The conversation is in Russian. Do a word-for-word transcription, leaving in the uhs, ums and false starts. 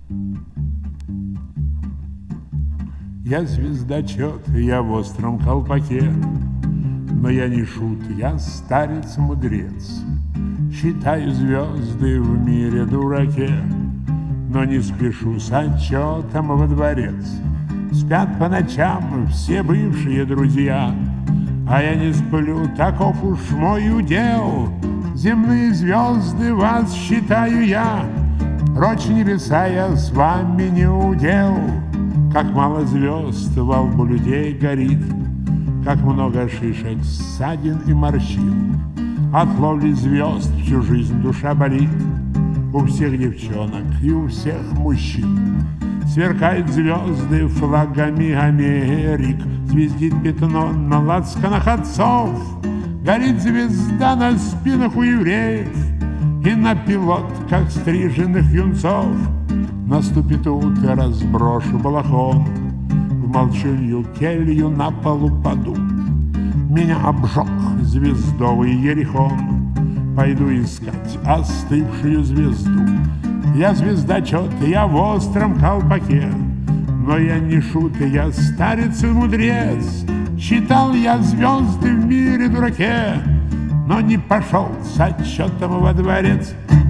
Я звездочет, я в остром колпаке, но я не шут, я старец-мудрец. Считаю звезды в мире дураке, но не спешу с отчетом во дворец. Спят по ночам все бывшие друзья, а я не сплю, таков уж мой удел. Земные звезды вас считаю я, прочь небеса я с вами не удел. Как мало звезд во лбу людей горит, как много шишек, ссадин и морщин. От ловли звезд всю жизнь душа болит, у всех девчонок и у всех мужчин. Сверкают звезды флагами Америк, звездит пятно на лацканах отцов. Горит звезда на спинах у евреев и на пилотках стриженных юнцов. Наступит утро, сброшу балахон, в молчунью келью на полу паду. Меня обжег звездовый ерихон, пойду искать остывшую звезду. Я звездочет, я в остром колпаке, но я не шут, я старец и мудрец. Считал я звезды в мире дураке, но не пошел с отчетом во дворец.